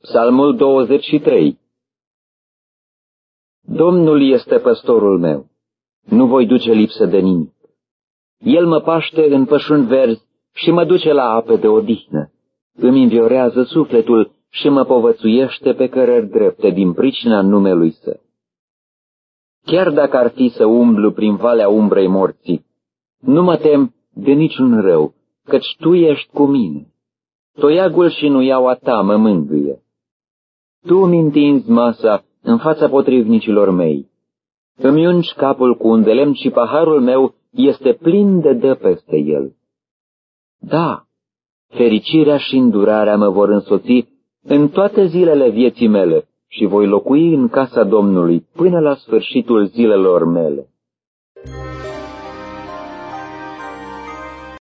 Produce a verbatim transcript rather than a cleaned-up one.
Psalmul douăzeci și trei. Domnul este păstorul meu, nu voi duce lipsă de nimic. El mă paște în pășuni verzi și mă duce la ape de odihnă. Îmi înviorează sufletul și mă povățuiește pe cărări drepte din pricina numelui Său. Chiar dacă ar fi să umblu prin valea umbrei morții, nu mă tem de niciun rău, căci Tu ești cu mine. Toiagul și nuiaua Ta mă mângâie. Tu îmi întinzi masa în fața potrivnicilor mei. Îmi ungi capul cu un de lemn și paharul meu este plin de dă peste el. Da, fericirea și îndurarea mă vor însoți în toate zilele vieții mele și voi locui în casa Domnului până la sfârșitul zilelor mele.